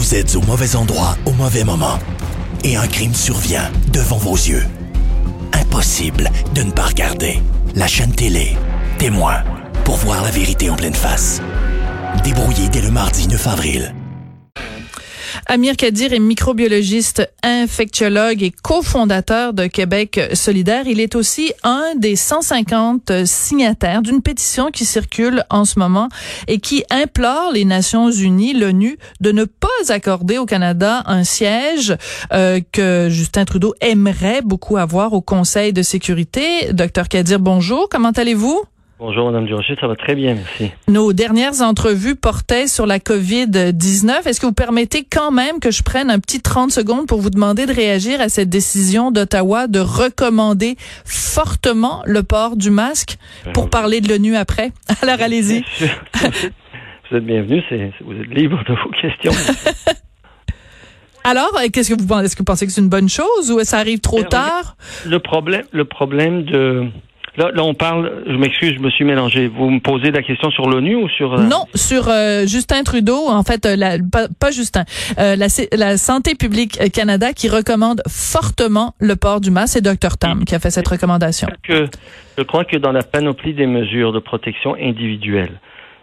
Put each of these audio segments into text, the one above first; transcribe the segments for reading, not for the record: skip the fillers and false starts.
Vous êtes au mauvais endroit au mauvais moment. Et un crime survient devant vos yeux. Impossible de ne pas regarder. La chaîne télé, Témoin, pour voir la vérité en pleine face. Débrouillé dès le mardi 9 avril. Amir Kadir est microbiologiste, infectiologue et cofondateur de Québec solidaire. Il est aussi un des 150 signataires d'une pétition qui circule en ce moment et qui implore les Nations unies, l'ONU, de ne pas accorder au Canada un siège que Justin Trudeau aimerait beaucoup avoir au Conseil de sécurité. Docteur Kadir, bonjour. Comment allez-vous? Bonjour, Mme Durocher, ça va très bien, merci. Nos dernières entrevues portaient sur la COVID-19. Est-ce que vous permettez quand même que je prenne un petit 30 secondes pour vous demander de réagir à cette décision d'Ottawa de recommander fortement le port du masque pour parler de l'ONU après? Alors, allez-y. Vous êtes bienvenue, vous êtes libre de vos questions. Alors, qu'est-ce que vous pensez? Est-ce que vous pensez que c'est une bonne chose ou ça arrive trop tard? Le problème de... Là, on parle, je m'excuse, je me suis mélangé. Vous me posez la question sur l'ONU ou sur... Non, sur Justin Trudeau, en fait, pas Justin. La Santé publique Canada qui recommande fortement le port du masque. C'est Dr Tam qui a fait cette recommandation. Je crois que dans la panoplie des mesures de protection individuelle,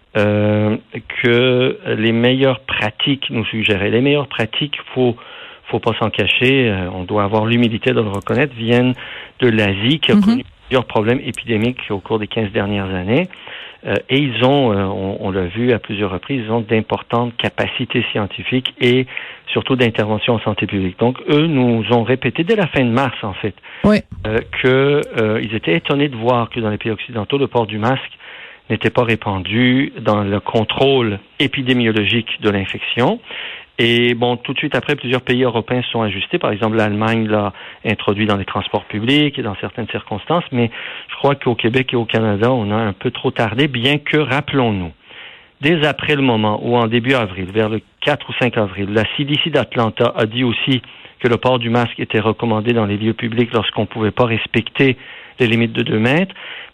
que les meilleures pratiques nous suggéraient, les meilleures pratiques, faut pas s'en cacher, on doit avoir l'humilité de le reconnaître, viennent de l'Asie qui a connu plusieurs problèmes épidémiques au cours des 15 dernières années. Et ils ont, on l'a vu à plusieurs reprises, ils ont d'importantes capacités scientifiques et surtout d'intervention en santé publique. Donc, eux nous ont répété dès la fin de mars, en fait, qu'ils étaient étonnés de voir que dans les pays occidentaux, le port du masque n'était pas répandu dans le contrôle épidémiologique de l'infection. Et bon, tout de suite après, plusieurs pays européens se sont ajustés. Par exemple, l'Allemagne l'a introduit dans les transports publics et dans certaines circonstances. Mais je crois qu'au Québec et au Canada, on a un peu trop tardé, bien que, rappelons-nous, dès après le moment où, en début avril, vers le 4 ou 5 avril, la CDC d'Atlanta a dit aussi que le port du masque était recommandé dans les lieux publics lorsqu'on ne pouvait pas respecter les limites de 2 mètres.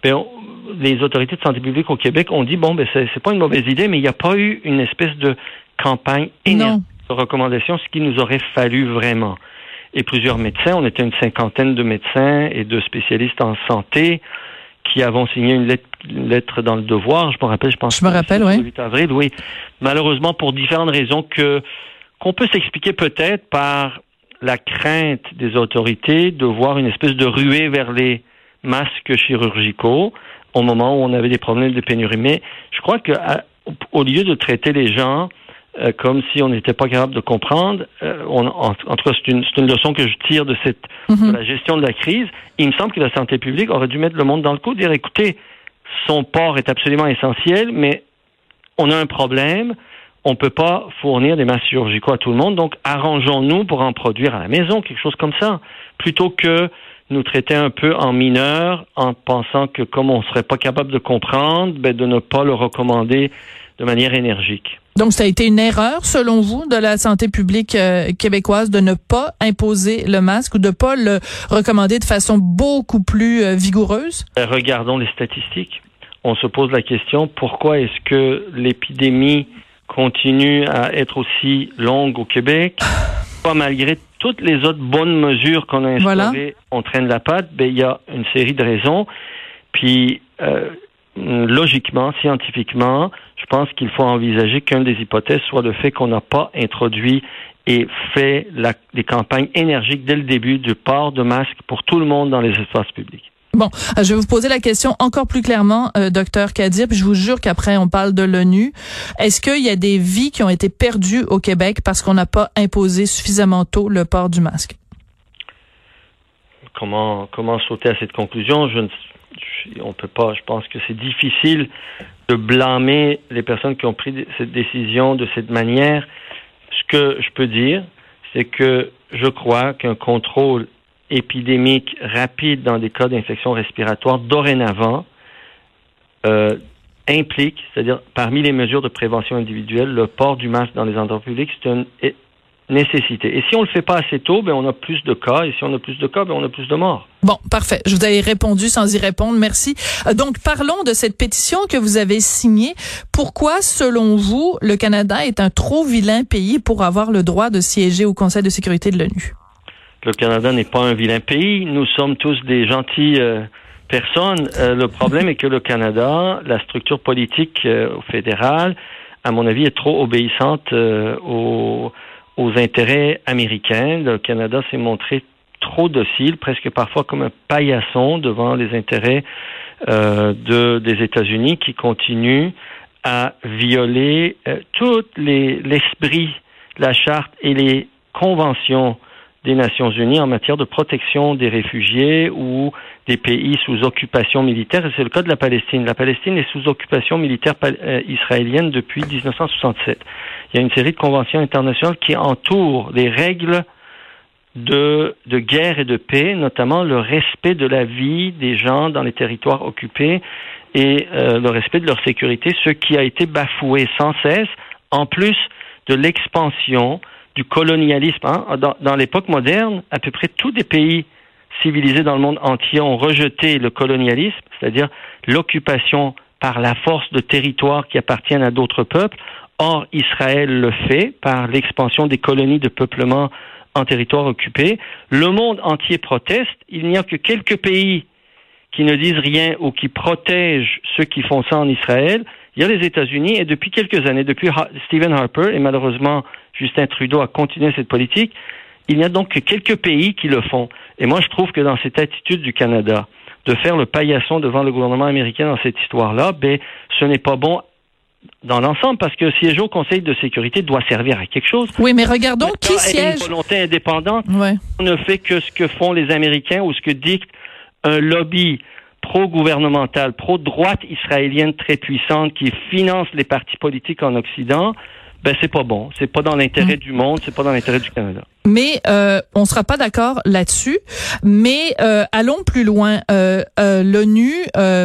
Les autorités de santé publique au Québec ont dit, c'est pas une mauvaise idée, mais il n'y a pas eu une espèce de campagne énergique de recommandations, ce qu'il nous aurait fallu vraiment. Et plusieurs médecins, on était une 50aine de médecins et de spécialistes en santé qui avons signé une lettre dans le Devoir, je me rappelle, oui. Le 8 avril, oui. Malheureusement, pour différentes raisons qu'on peut s'expliquer peut-être par la crainte des autorités de voir une espèce de ruée vers les masques chirurgicaux au moment où on avait des problèmes de pénurie. Mais je crois que au lieu de traiter les gens comme si on n'était pas capable de comprendre, en tout cas, c'est une leçon que je tire de de la gestion de la crise. Il me semble que la santé publique aurait dû mettre le monde dans le coup, dire, écoutez, son port est absolument essentiel, mais on a un problème, on peut pas fournir des masques chirurgicaux à tout le monde, donc arrangeons-nous pour en produire à la maison, quelque chose comme ça, plutôt que nous traiter un peu en mineur en pensant que comme on serait pas capable de comprendre, de ne pas le recommander de manière énergique. Donc, ça a été une erreur, selon vous, de la santé publique québécoise de ne pas imposer le masque ou de ne pas le recommander de façon beaucoup plus vigoureuse? Regardons les statistiques. On se pose la question, pourquoi est-ce que l'épidémie continue à être aussi longue au Québec? Pas malgré toutes les autres bonnes mesures qu'on a instaurées, on traîne la patte. Il y a une série de raisons. Puis, logiquement, scientifiquement, je pense qu'il faut envisager qu'une des hypothèses soit le fait qu'on n'a pas introduit et fait des campagnes énergiques dès le début du port de masque pour tout le monde dans les espaces publics. Bon, je vais vous poser la question encore plus clairement, Dr Kadir, puis je vous jure qu'après on parle de l'ONU. Est-ce qu'il y a des vies qui ont été perdues au Québec parce qu'on n'a pas imposé suffisamment tôt le port du masque? Comment sauter à cette conclusion? On peut pas. Je pense que c'est difficile de blâmer les personnes qui ont pris cette décision de cette manière. Ce que je peux dire, c'est que je crois qu'un contrôle épidémique rapide dans des cas d'infection respiratoire dorénavant implique, c'est-à-dire parmi les mesures de prévention individuelle, le port du masque dans les endroits publics, c'est une nécessité. Et si on le fait pas assez tôt, ben on a plus de cas. Et si on a plus de cas, ben on a plus de morts. Bon, parfait. Je vous avais répondu sans y répondre. Merci. Donc, parlons de cette pétition que vous avez signée. Pourquoi, selon vous, le Canada est un trop vilain pays pour avoir le droit de siéger au Conseil de sécurité de l'ONU? Le Canada n'est pas un vilain pays. Nous sommes tous des gentils personnes. Le problème est que le Canada, la structure politique fédérale, à mon avis, est trop obéissante aux intérêts américains. Le Canada s'est montré trop docile, presque parfois comme un paillasson devant les intérêts des États-Unis qui continuent à violer tout l'esprit, la charte et les conventions des Nations Unies en matière de protection des réfugiés ou des pays sous occupation militaire. Et c'est le cas de la Palestine. La Palestine est sous occupation militaire israélienne depuis 1967. Il y a une série de conventions internationales qui entourent les règles de guerre et de paix, notamment le respect de la vie des gens dans les territoires occupés et le respect de leur sécurité, ce qui a été bafoué sans cesse, en plus de l'expansion du colonialisme. Dans l'époque moderne, à peu près tous les pays civilisés dans le monde entier ont rejeté le colonialisme, c'est-à-dire l'occupation par la force de territoires qui appartiennent à d'autres peuples. Or, Israël le fait par l'expansion des colonies de peuplement en territoire occupé. Le monde entier proteste. Il n'y a que quelques pays qui ne disent rien ou qui protègent ceux qui font ça en Israël. Il y a les États-Unis et depuis quelques années, depuis Stephen Harper et malheureusement Justin Trudeau a continué cette politique, il n'y a donc que quelques pays qui le font. Et moi, je trouve que dans cette attitude du Canada, de faire le paillasson devant le gouvernement américain dans cette histoire-là, ce n'est pas bon dans l'ensemble, parce que siéger au Conseil de sécurité doit servir à quelque chose. Oui, mais regardons qui siège. Une volonté indépendante, ouais. On ne fait que ce que font les Américains ou ce que dicte un lobby pro-gouvernemental, pro-droite israélienne très puissante qui finance les partis politiques en Occident. C'est pas bon. C'est pas dans l'intérêt du monde, c'est pas dans l'intérêt du Canada. Mais on sera pas d'accord là-dessus. Mais allons plus loin. L'ONU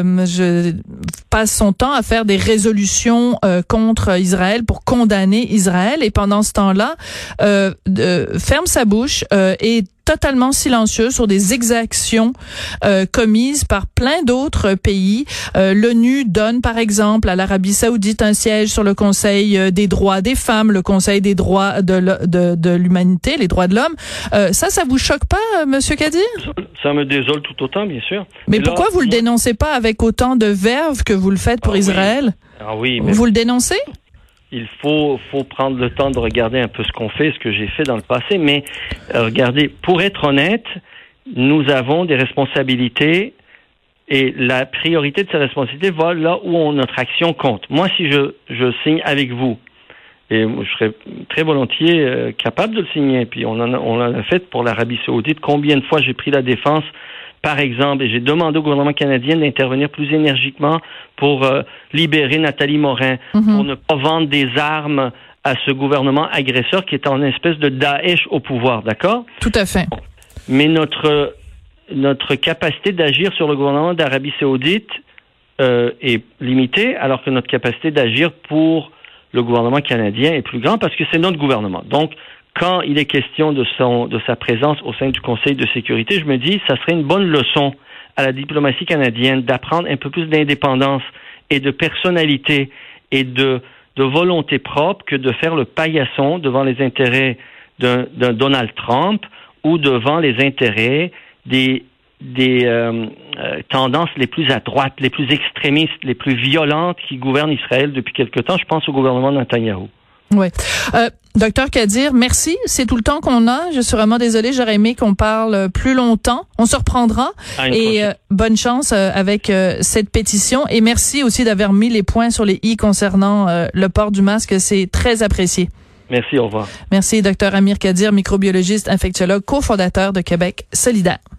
passe son temps à faire des résolutions contre Israël pour condamner Israël et pendant ce temps-là ferme sa bouche et totalement silencieux sur des exactions commises par plein d'autres pays. L'ONU donne, par exemple, à l'Arabie Saoudite un siège sur le Conseil des droits des femmes, le Conseil des droits de l'humanité, les droits de l'homme. Ça vous choque pas, Monsieur Kadir? Ça me désole tout autant, bien sûr. Mais pourquoi vous le dénoncez pas avec autant de verve que vous le faites pour Israël? Oui, mais vous le dénoncez? Il faut prendre le temps de regarder un peu ce qu'on fait, ce que j'ai fait dans le passé. Mais regardez, pour être honnête, nous avons des responsabilités et la priorité de ces responsabilités va là où notre action compte. Moi, si je signe avec vous, et je serais très volontiers capable de le signer, puis on en a fait pour l'Arabie Saoudite. Combien de fois j'ai pris la défense, par exemple, et j'ai demandé au gouvernement canadien d'intervenir plus énergiquement pour libérer Nathalie Morin, pour ne pas vendre des armes à ce gouvernement agresseur qui est en espèce de Daesh au pouvoir, d'accord? Tout à fait. Mais notre capacité d'agir sur le gouvernement d'Arabie Saoudite est limitée, alors que notre capacité d'agir pour le gouvernement canadien est plus grande parce que c'est notre gouvernement. Donc, quand il est question de sa présence au sein du Conseil de sécurité, je me dis, ça serait une bonne leçon à la diplomatie canadienne d'apprendre un peu plus d'indépendance et de personnalité et de volonté propre que de faire le paillasson devant les intérêts d'un Donald Trump ou devant les intérêts des tendances les plus à droite, les plus extrémistes, les plus violentes qui gouvernent Israël depuis quelque temps. Je pense au gouvernement de Netanyahou. Oui. Docteur Kadir, merci. C'est tout le temps qu'on a. Je suis vraiment désolée. J'aurais aimé qu'on parle plus longtemps. On se reprendra. Et bonne chance avec cette pétition. Et merci aussi d'avoir mis les points sur les i concernant le port du masque. C'est très apprécié. Merci. Au revoir. Merci, Docteur Amir Kadir, microbiologiste, infectiologue, cofondateur de Québec solidaire.